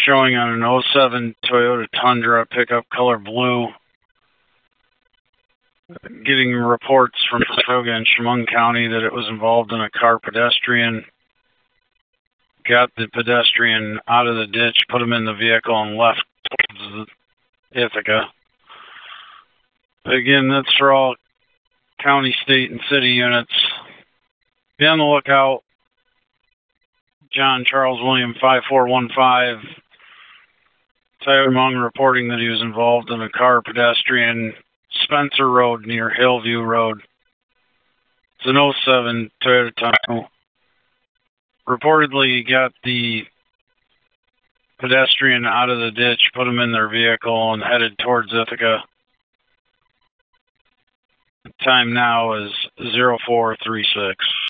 showing on an '07 Toyota Tundra pickup color blue. Getting reports from Saratoga and Chemung County that it was involved in a car pedestrian. Got the pedestrian out of the ditch, put him in the vehicle, and left towards Ithaca. Again, that's for all county, state, and city units. Be on the lookout. John Charles William 5415. Chemung reporting that he was involved in a car pedestrian, Spencer Road near Hillview Road. It's an '07 Toyota Tundra. Reportedly, he got the pedestrian out of the ditch, put him in their vehicle, and headed towards Ithaca. The time now is 0436.